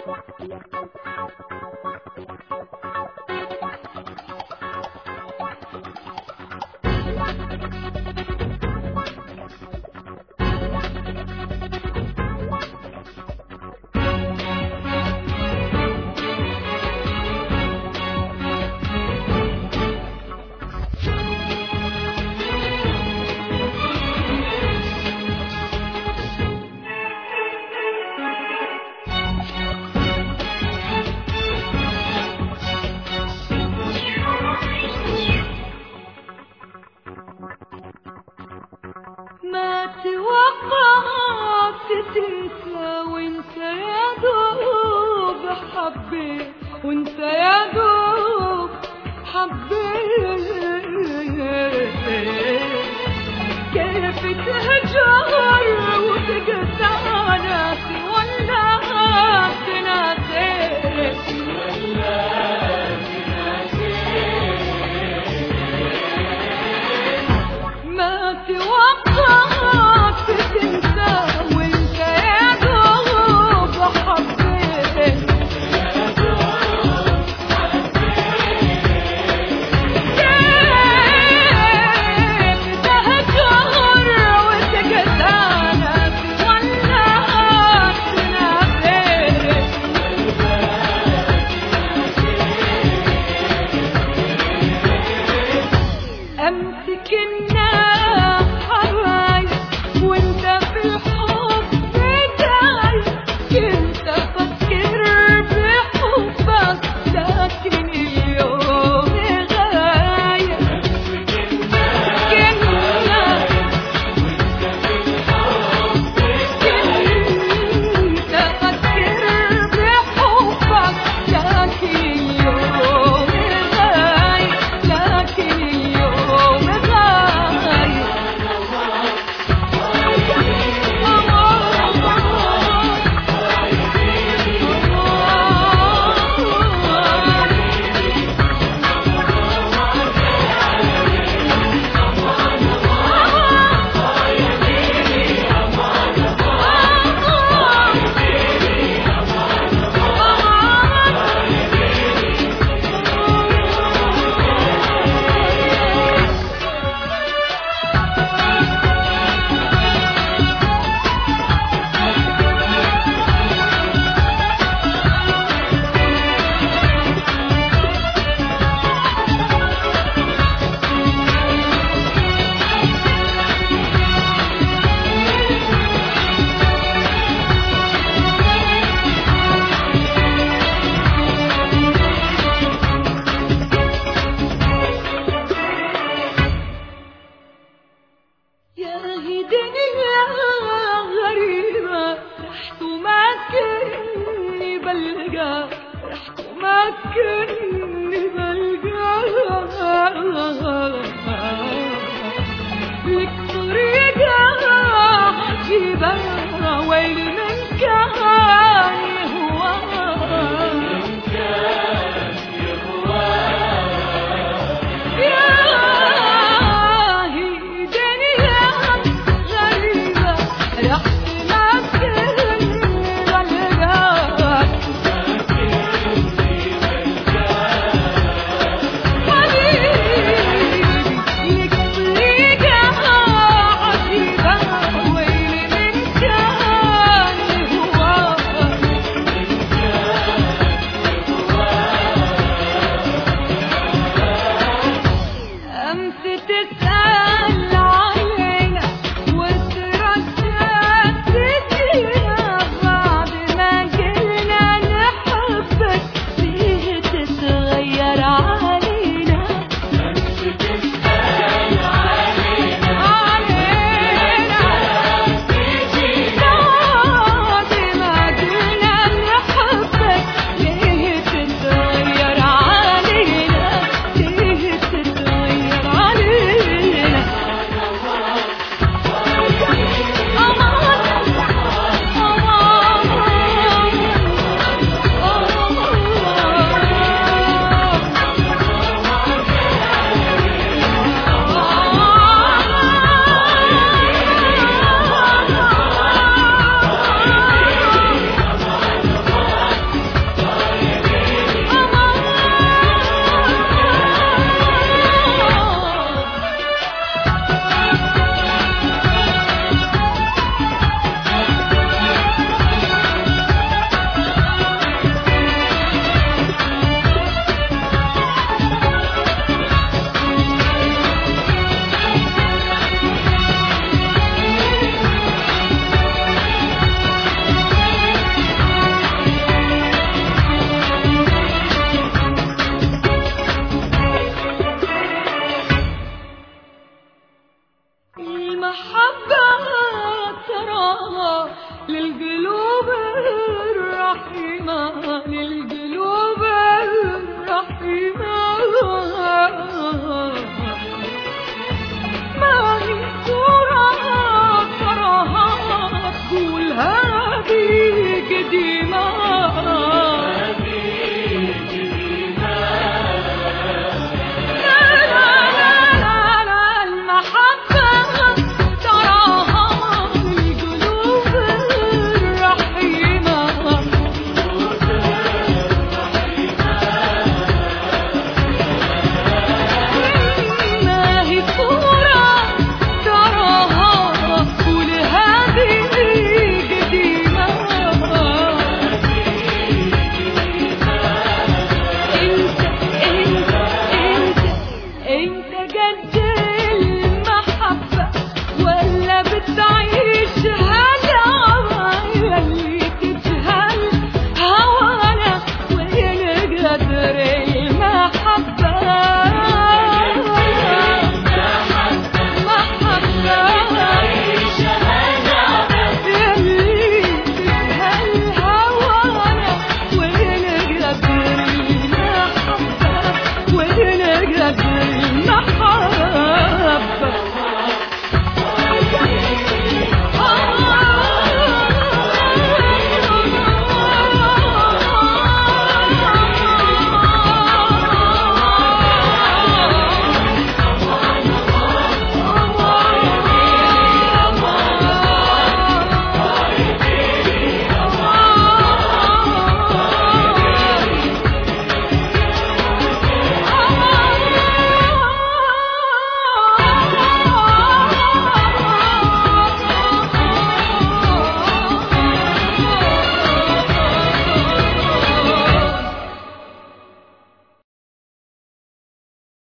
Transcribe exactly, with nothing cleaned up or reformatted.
ما توقعت تنسى وانت يا دوب حبيت، وانت يا دوب حبيت. كيف تهجر وتقطع ناسي ولا تناسيت، ما توقعت تنسى وانت يا دوب حبيت. كيف تهجر وتقطع ناسي ولا تناسيت، امسك الناس حبايب وانت في الحب جاي. كنت افكر بحبك لكن اليوم غايب. كنت كنت افكر بحبك لكن اليوم غايب، لكن اليوم غايب. يا دنيا غريبة رحت وما كني بلقى، رحت وما كني بلقى. لك طريقة عجيبة ويل من كان هو رحيمة للقلوب الرحيمة ما هي صورة تراها تقول هذه قديمة